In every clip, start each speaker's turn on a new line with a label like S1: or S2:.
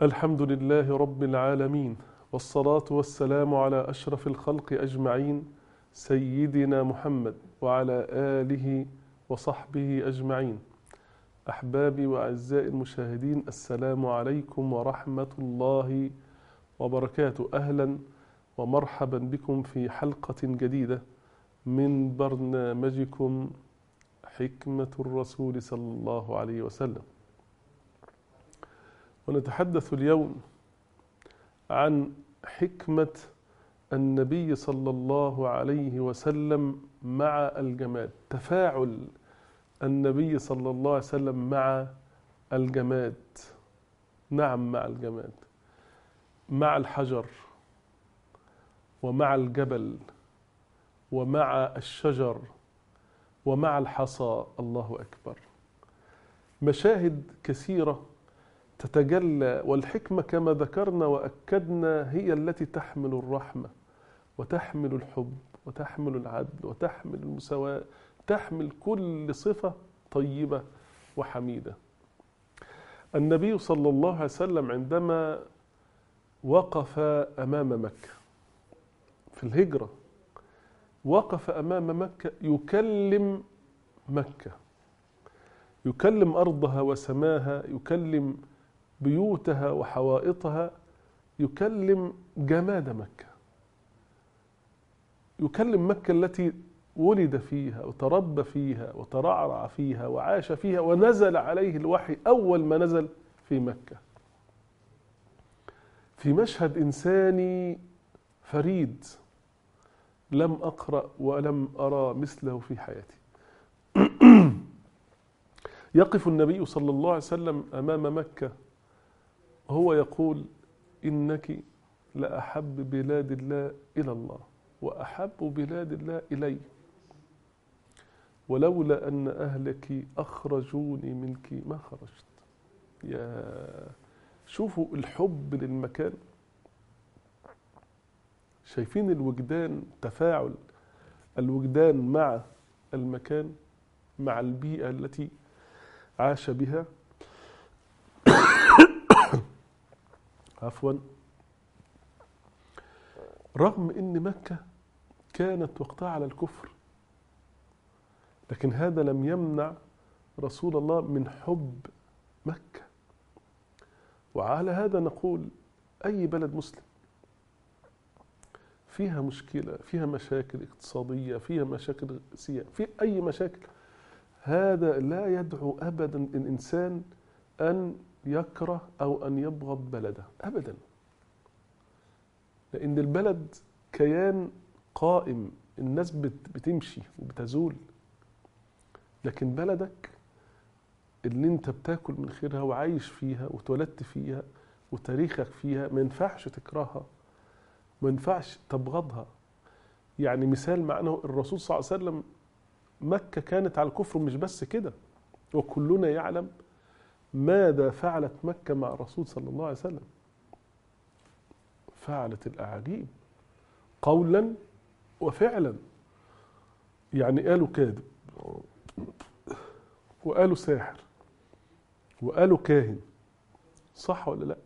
S1: الحمد لله رب العالمين، والصلاة والسلام على أشرف الخلق أجمعين، سيدنا محمد وعلى آله وصحبه أجمعين. أحبابي وأعزائي المشاهدين، السلام عليكم ورحمة الله وبركاته. أهلا ومرحبا بكم في حلقة جديدة من برنامجكم حكمة الرسول صلى الله عليه وسلم. ونتحدث اليوم عن حكمة النبي صلى الله عليه وسلم مع الجماد، تفاعل النبي صلى الله عليه وسلم مع الجماد. نعم، مع الجماد، مع الحجر ومع الجبل ومع الشجر ومع الحصى. الله أكبر. مشاهد كثيرة تتجلى، والحكمة كما ذكرنا وأكدنا هي التي تحمل الرحمة وتحمل الحب وتحمل العدل وتحمل المساواة، تحمل كل صفة طيبة وحميدة. النبي صلى الله عليه وسلم عندما وقف أمام مكة في الهجرة، وقف أمام مكة يكلم مكة، يكلم أرضها وسماها، يكلم بيوتها وحوائطها، يكلم جماد مكة، يكلم مكة التي ولد فيها وتربى فيها وترعرع فيها وعاش فيها، ونزل عليه الوحي أول ما نزل في مكة، في مشهد إنساني فريد لم أقرأ ولم أرى مثله في حياتي. يقف النبي صلى الله عليه وسلم أمام مكة، هو يقول: إنك لأحب بلاد الله إلى الله وأحب بلاد الله إلي، ولولا أن أهلك أخرجوني منك ما خرجت. يا شوفوا الحب للمكان، شايفين الوجدان، تفاعل الوجدان مع المكان، مع البيئة التي عاش بها. عفوا. رغم ان مكة كانت وقتها على الكفر، لكن هذا لم يمنع رسول الله من حب مكة. وعلى هذا نقول: اي بلد مسلم فيها مشكلة، فيها مشاكل اقتصادية، فيها مشاكل سياسية، في اي مشاكل، هذا لا يدعو ابدا الانسان ان يكره او ان يبغض بلده ابدا، لأن البلد كيان قائم، الناس بتمشي وبتزول، لكن بلدك اللي انت بتاكل من خيرها وعايش فيها وتولدت فيها وتاريخك فيها، ما ينفعش تكرهها، ما ينفعش تبغضها. يعني مثال معناه الرسول صلى الله عليه وسلم، مكة كانت على الكفر، مش بس كده، وكلنا يعلم ماذا فعلت مكة مع الرسول صلى الله عليه وسلم. فعلت الأعاجيب قولا وفعلا. يعني قالوا كاذب، وقالوا ساحر، وقالوا كاهن، صح ولا لا؟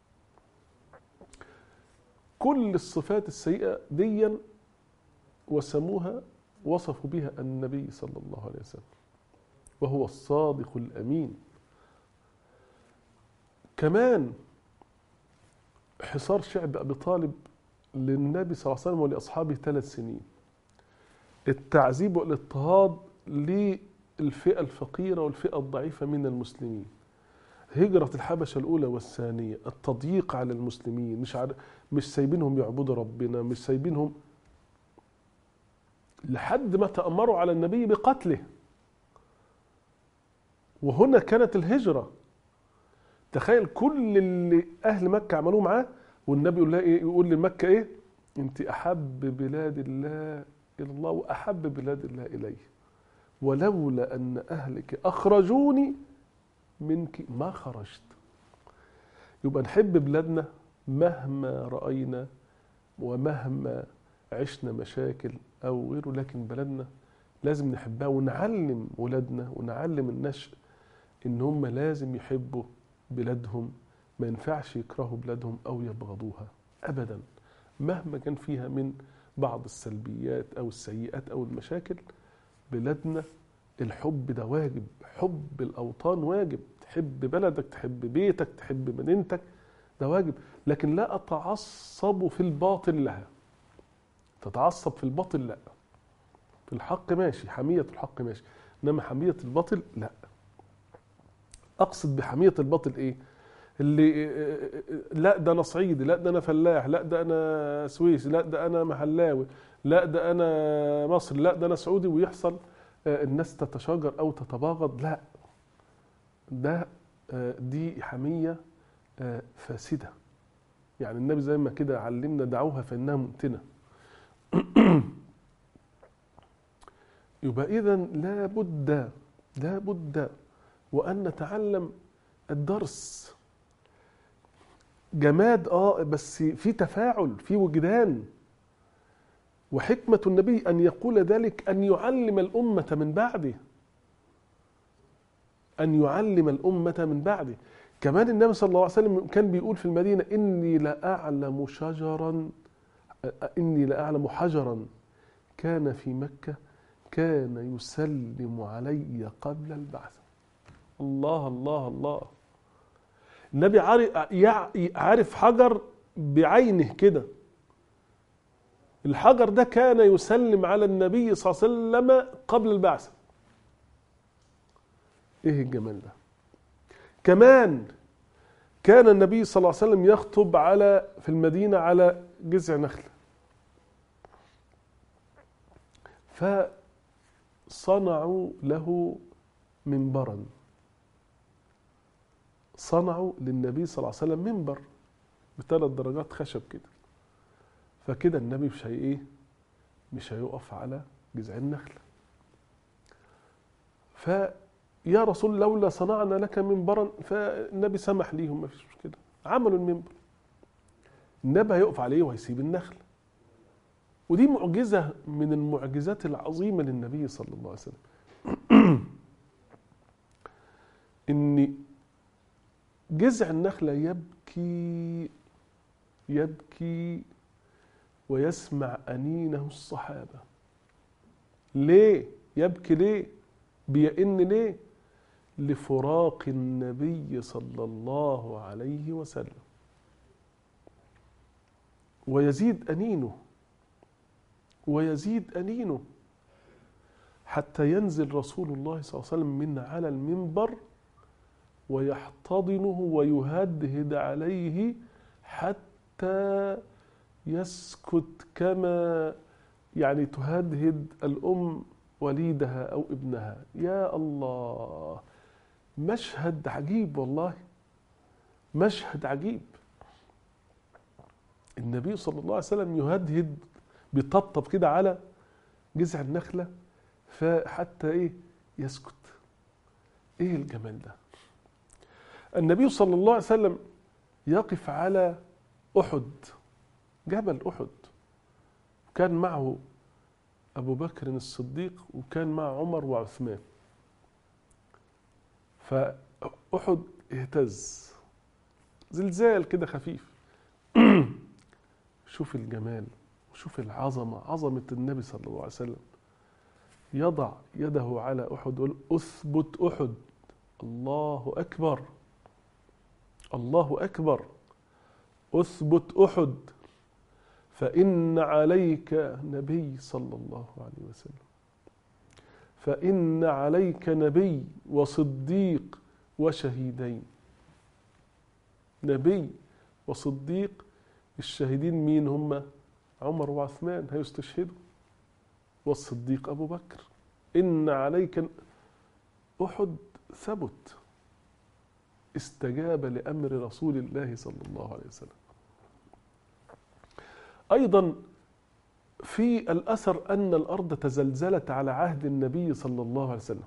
S1: كل الصفات السيئة ديا وسموها، وصفوا بها النبي صلى الله عليه وسلم، وهو الصادق الأمين. كمان حصار شعب أبي طالب للنبي صلى الله عليه وسلم ولأصحابه 3 سنين، التعذيب والاضطهاد للفئة الفقيرة والفئة الضعيفة من المسلمين، هجرة الحبشة الأولى والثانية، التضييق على المسلمين، مش سايبينهم يعبدوا ربنا، مش سايبينهم، لحد ما تأمروا على النبي بقتله. وهنا كانت الهجرة. تخيل كل اللي أهل مكة عملوه معاه، والنبي يقول لها إيه؟ يقول لمكة إيه؟ أنت أحب بلاد الله إلى الله وأحب بلاد الله إلي، ولولا أن أهلك أخرجوني منك ما خرجت. يبقى نحب بلادنا مهما رأينا ومهما عشنا مشاكل أو غيره، لكن بلدنا لازم نحبها، ونعلم ولادنا ونعلم النشء إن هم لازم يحبوا بلادهم ما ينفعش يكرهوا بلادهم أو يبغضوها أبدا، مهما كان فيها من بعض السلبيات أو السيئات أو المشاكل. بلادنا الحب ده واجب، حب الأوطان واجب، تحب بلدك، تحب بيتك، تحب مدينتك، ده واجب. لكن لا أتعصب في الباطل لها. تتعصب في الباطل لا، في الحق ماشي، حمية الحق ماشي، إنما حمية الباطل لا. أقصد بحمية الباطل إيه؟ اللي لا ده أنا صعيدي، لا ده أنا فلاح، لا ده أنا سويسي، لا ده أنا محلاوي، لا ده أنا مصري، لا ده أنا سعودي، ويحصل الناس تتشاجر أو تتباغض. لا، ده دي حمية فاسدة. يعني النبي زي ما كده علمنا دعوها فإنها منتنة. يبقى إذا لا بد وأن نتعلم الدرس. جماد بس في تفاعل، في وجدان. وحكمة النبي أن يقول ذلك أن يعلم الأمة من بعده، أن يعلم الأمة من بعده. كمان النبي صلى الله عليه وسلم كان بيقول في المدينة: إني لأعلم حجرا كان في مكة كان يسلم علي قبل البعث. الله الله الله. النبي عارف حجر بعينه كده، الحجر ده كان يسلم على النبي صلى الله عليه وسلم قبل البعث. ايه الجمال ده! كمان كان النبي صلى الله عليه وسلم يخطب في المدينة على جذع نخلة، فصنعوا له منبرا، صنعوا للنبي صلى الله عليه وسلم منبر ب3 درجات خشب كده. فكده النبي مش هيقف على جذع النخلة. فيا رسول لولا صنعنا لك منبرا، فالنبي سمح ليهم، ما فيش مشكلة، عملوا المنبر. النبي هيقف عليه وهيسيب النخل. ودي معجزة من المعجزات العظيمة للنبي صلى الله عليه وسلم. إن جذع النخلة يبكي ويسمع أنينه الصحابة. ليه يبكي؟ ليه بيئن؟ ليه؟ لفراق النبي صلى الله عليه وسلم. ويزيد أنينه حتى ينزل رسول الله صلى الله عليه وسلم من على المنبر ويحتضنه ويهدهد عليه حتى يسكت، كما يعني تهدهد الأم وليدها أو ابنها. يا الله، مشهد عجيب والله، مشهد عجيب. النبي صلى الله عليه وسلم يهدهد، بيطبطب كده على جذع النخلة فحتى يسكت. ايه الجمال ده! النبي صلى الله عليه وسلم يقف على أحد، جبل أحد، كان معه أبو بكر الصديق وكان مع عمر وعثمان. فأحد اهتز زلزال كده خفيف. شوف الجمال وشوف عظمة النبي صلى الله عليه وسلم. يضع يده على أحد ويقول: أثبت أحد. الله أكبر، الله أكبر. أثبت أحد، فإن عليك نبي صلى الله عليه وسلم، فإن عليك نبي وصديق وشهيدين. نبي وصديق، الشهيدين مين هم؟ عمر وعثمان هيستشهدوا، والصديق أبو بكر. إن عليك أحد ثبت، استجاب لأمر رسول الله صلى الله عليه وسلم. أيضا في الأثر أن الأرض تزلزلت على عهد النبي صلى الله عليه وسلم،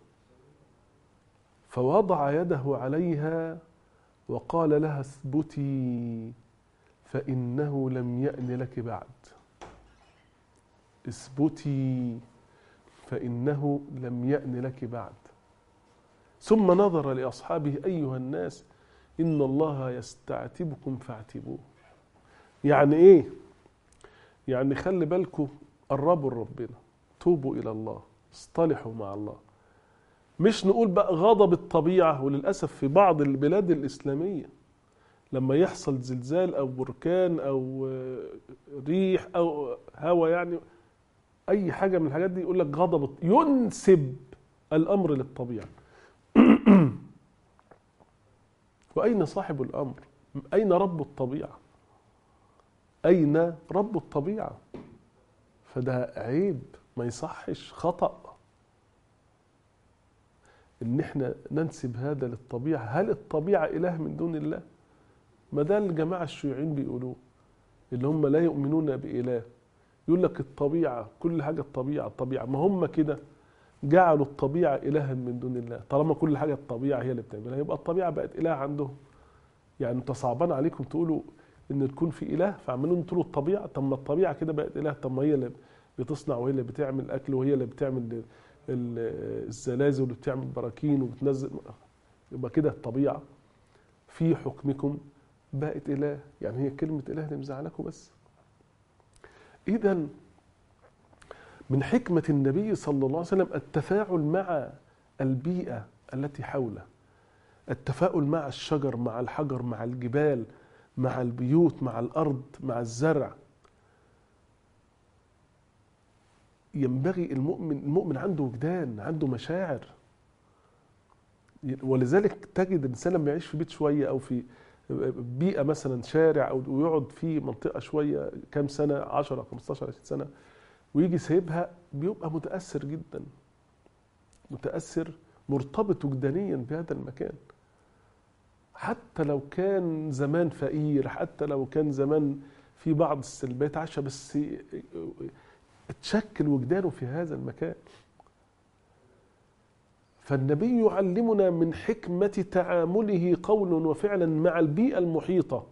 S1: فوضع يده عليها وقال لها: اثبتي فإنه لم يأن لك بعد. اثبتي فإنه لم يأن لك بعد. ثم نظر لأصحابه: أيها الناس إن الله يستعتبكم فاعتبوه. يعني إيه؟ يعني خلي بالكم، قربوا لربنا، توبوا إلى الله، اصطلحوا مع الله. مش نقول بقى غضب الطبيعة. وللأسف في بعض البلاد الإسلامية لما يحصل زلزال أو بركان أو ريح أو هواء، يعني أي حاجة من الحاجات دي، يقول لك غضب، ينسب الأمر للطبيعة. وأين صاحب الأمر؟ أين رب الطبيعة؟ أين رب الطبيعة؟ فده عيب، ما يصحش، خطأ إن احنا ننسب هذا للطبيعة. هل الطبيعة إله من دون الله؟ ما ده الجماعة الشيوعيين بيقولوه، اللي هم لا يؤمنون بإله. يقول لك الطبيعة، كل حاجة الطبيعة. ما هم كده جعلوا الطبيعة إلها من دون الله. طالما كل حاجة الطبيعة هي اللي بتعملها، يبقى الطبيعة بقت إله عندهم. يعني انت صعبان عليكم تقولوا ان تكون في إله، فعملون تقولوا الطبيعة. طب ما الطبيعة كده بقت إله. طب ما هي اللي بتصنع، وهي اللي بتعمل أكل، وهي اللي بتعمل الزلازل، واللي بتعمل براكين وبتنزل. يبقى كده الطبيعة في حكمكم بقت إله. يعني هي كلمة إله اللي مزعلكم بس. إذن من حكمة النبي صلى الله عليه وسلم التفاعل مع البيئة التي حوله، التفاعل مع الشجر، مع الحجر، مع الجبال، مع البيوت، مع الأرض، مع الزرع. ينبغي المؤمن عنده وجدان، عنده مشاعر. ولذلك تجد الإنسان لما يعيش في بيت شوية أو في بيئة مثلا شارع، أو يقعد في منطقة شوية كام سنة، 10 15 20 سنة، ويجي سايبها، بيبقى متأثر جدا، متأثر، مرتبط وجدانيا بهذا المكان. حتى لو كان زمان فقير، حتى لو كان زمان في بعض السلبيات عاشها، بس تشكل وجدانه في هذا المكان. فالنبي يعلمنا من حكمة تعامله قولا وفعلا مع البيئة المحيطة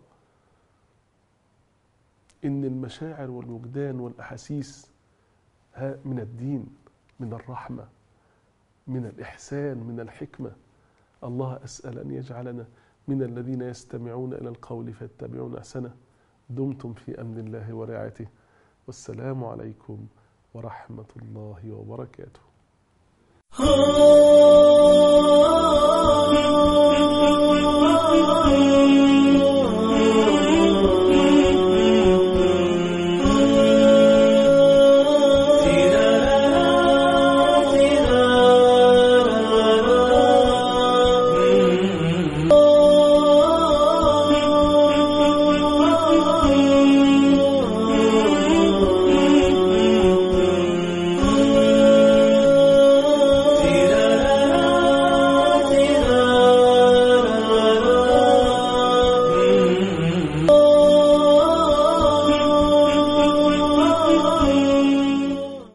S1: إن المشاعر والوجدان والأحاسيس من الدين، من الرحمة، من الإحسان، من الحكمة. الله أسأل أن يجعلنا من الذين يستمعون إلى القول فيتبعون أحسنه. دمتم في أمن الله ورعايته، والسلام عليكم ورحمة الله وبركاته.